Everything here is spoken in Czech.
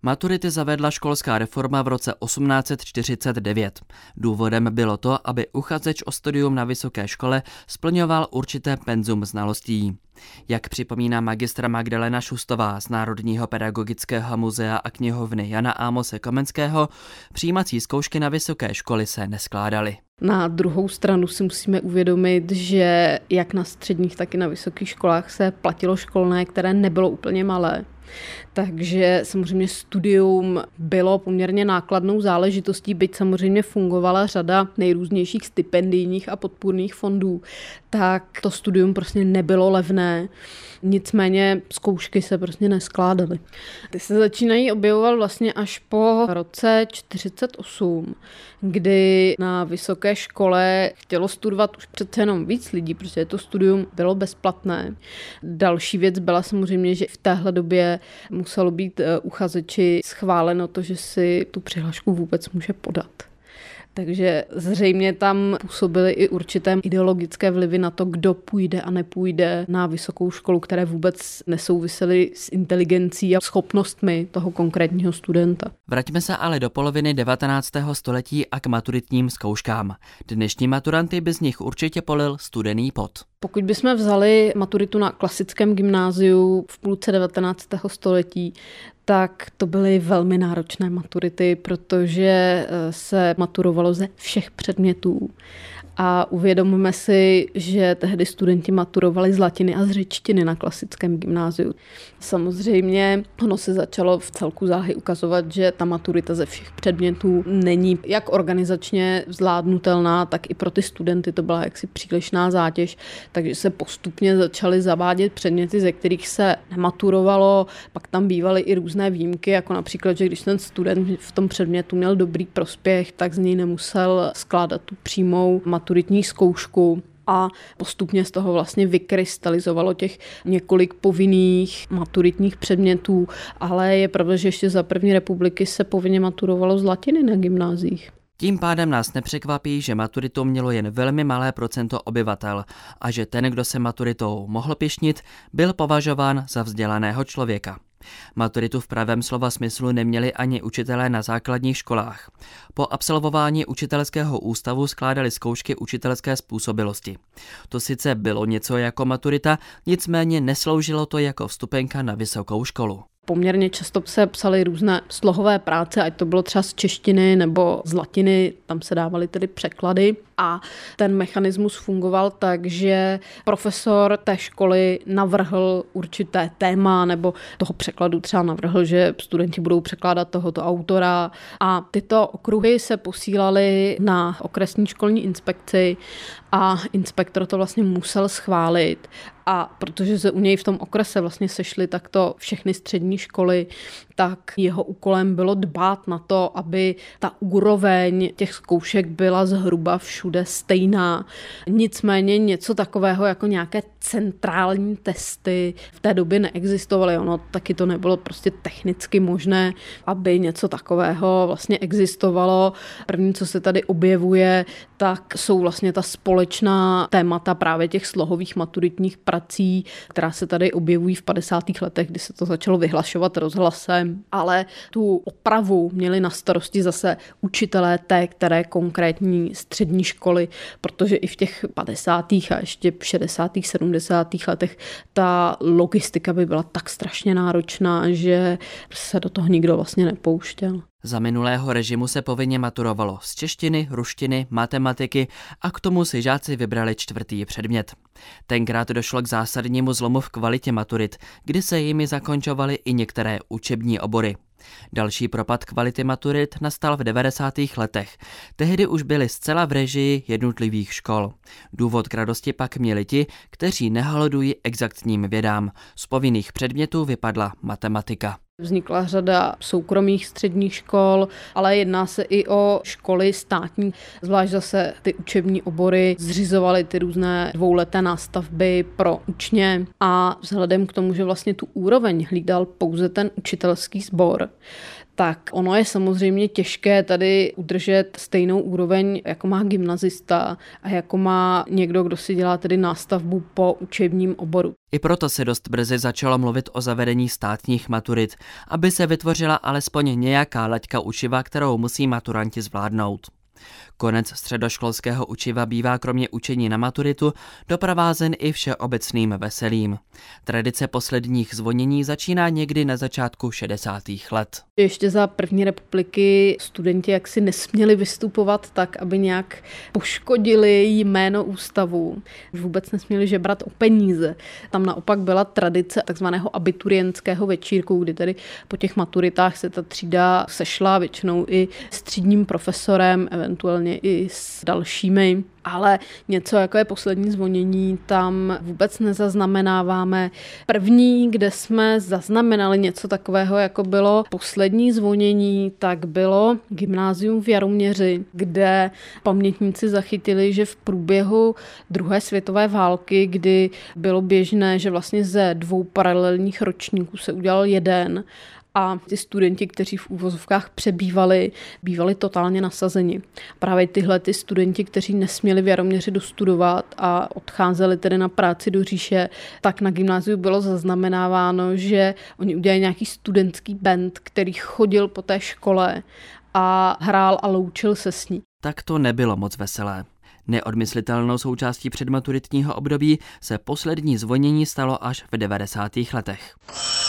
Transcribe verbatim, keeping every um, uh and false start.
Maturity zavedla školská reforma v roce osmnáct set čtyřicet devět. Důvodem bylo to, aby uchazeč o studium na vysoké škole splňoval určité penzum znalostí. Jak připomíná magistra Magdalena Šustová z Národního pedagogického muzea a knihovny Jana Ámose Komenského, přijímací zkoušky na vysoké školy se neskládaly. Na druhou stranu si musíme uvědomit, že jak na středních, tak i na vysokých školách se platilo školné, které nebylo úplně malé. Takže samozřejmě studium bylo poměrně nákladnou záležitostí, byť samozřejmě fungovala řada nejrůznějších stipendijních a podpůrných fondů, tak to studium prostě nebylo levné. Nicméně zkoušky se prostě neskládaly. Ty se začínají objevovat vlastně až po roce čtyřicet osm, kdy na vysoké škole chtělo studovat už přece jenom víc lidí, protože to studium bylo bezplatné. Další věc byla samozřejmě, že v téhle době muselo být uchazeči schváleno to, že si tu přihlášku vůbec může podat. Takže zřejmě tam působily i určité ideologické vlivy na to, kdo půjde a nepůjde na vysokou školu, které vůbec nesouvisely s inteligencí a schopnostmi toho konkrétního studenta. Vraťme se ale do poloviny devatenáctého století a k maturitním zkouškám. Dnešní maturanty by z nich určitě polil studený pot. Pokud bychom vzali maturitu na klasickém gymnáziu v půlce devatenáctého století, tak to byly velmi náročné maturity, protože se maturovalo ze všech předmětů. A uvědomíme si, že tehdy studenti maturovali z latiny a z řečtiny na klasickém gymnáziu. Samozřejmě ono se začalo v celku záhy ukazovat, že ta maturita ze všech předmětů není jak organizačně zvládnutelná, tak i pro ty studenty to byla jaksi přílišná zátěž, takže se postupně začaly zavádět předměty, ze kterých se nematurovalo, pak tam bývaly i různé výjimky, jako například, že když ten student v tom předmětu měl dobrý prospěch, tak z něj nemusel skládat tu přímou maturitní zkoušku. A postupně z toho vlastně vykrystalizovalo těch několik povinných maturitních předmětů, ale je pravda, že ještě za první republiky se povinně maturovalo z latiny na gymnáziích. Tím pádem nás nepřekvapí, že maturitu mělo jen velmi malé procento obyvatel a že ten, kdo se maturitou mohl pyšnit, byl považován za vzdělaného člověka. Maturitu v pravém slova smyslu neměli ani učitelé na základních školách. Po absolvování učitelského ústavu skládali zkoušky učitelské způsobilosti. To sice bylo něco jako maturita, nicméně nesloužilo to jako vstupenka na vysokou školu. Poměrně často se psaly různé slohové práce, ať to bylo třeba z češtiny nebo z latiny, tam se dávaly tedy překlady a ten mechanismus fungoval tak, že profesor té školy navrhl určité téma nebo toho překladu třeba navrhl, že studenti budou překládat tohoto autora a tyto okruhy se posílaly na okresní školní inspekci a inspektor to vlastně musel schválit. A protože se u něj v tom okrese vlastně sešly takto všechny střední školy, tak jeho úkolem bylo dbát na to, aby ta úroveň těch zkoušek byla zhruba všude stejná. Nicméně něco takového jako nějaké centrální testy v té době neexistovaly. Ono taky to nebylo prostě technicky možné, aby něco takového vlastně existovalo. První, co se tady objevuje, tak jsou vlastně ta společná témata právě těch slohových maturitních prací, která se tady objevují v padesátých letech, kdy se to začalo vyhlašovat rozhlasem, ale tu opravu měli na starosti zase učitelé té, které konkrétní střední školy, protože i v těch padesátých a ještě šedesátých, sedmdesátých letech ta logistika by byla tak strašně náročná, že se do toho nikdo vlastně nepouštěl. Za minulého režimu se povinně maturovalo z češtiny, ruštiny, matematiky a k tomu si žáci vybrali čtvrtý předmět. Tenkrát došlo k zásadnímu zlomu v kvalitě maturit, kdy se jimi zakončovaly i některé učební obory. Další propad kvality maturit nastal v devadesátých letech. Tehdy už byly zcela v režii jednotlivých škol. Důvod k radosti pak měli ti, kteří nehalodují exaktním vědám. Z povinných předmětů vypadla matematika. Vznikla řada soukromých středních škol, ale jedná se i o školy státní. Zvlášť zase ty učební obory zřizovaly ty různé dvouleté nástavby pro učně a vzhledem k tomu, že vlastně tu úroveň hlídal pouze ten učitelský sbor, tak ono je samozřejmě těžké tady udržet stejnou úroveň, jako má gymnazista a jako má někdo, kdo si dělá tedy nástavbu po učebním oboru. I proto se dost brzy začalo mluvit o zavedení státních maturit, aby se vytvořila alespoň nějaká laťka učiva, kterou musí maturanti zvládnout. Konec středoškolského učiva bývá kromě učení na maturitu doprovázen i všeobecným veselím. Tradice posledních zvonění začíná někdy na začátku šedesátých let. Ještě za první republiky studenti jaksi nesměli vystupovat tak, aby nějak poškodili jméno ústavu. Už vůbec nesměli žebrat o peníze. Tam naopak byla tradice takzvaného abiturientského večírku, kdy tedy po těch maturitách se ta třída sešla většinou i s třídním profesorem, eventuálně i s dalšími, ale něco jako je poslední zvonění tam vůbec nezaznamenáváme. První, kde jsme zaznamenali něco takového, jako bylo poslední zvonění, tak bylo gymnázium v Jaroměři, kde pamětníci zachytili, že v průběhu druhé světové války, kdy bylo běžné, že vlastně ze dvou paralelních ročníků se udělal jeden, a ty studenti, kteří v úvozovkách přebývali, bývali totálně nasazeni. Právě tyhle ty studenti, kteří nesměli v Jaroměři dostudovat a odcházeli tedy na práci do říše, tak na gymnáziu bylo zaznamenáváno, že oni udělali nějaký studentský band, který chodil po té škole a hrál a loučil se s ní. Tak to nebylo moc veselé. Neodmyslitelnou součástí předmaturitního období se poslední zvonění stalo až v devadesátých letech.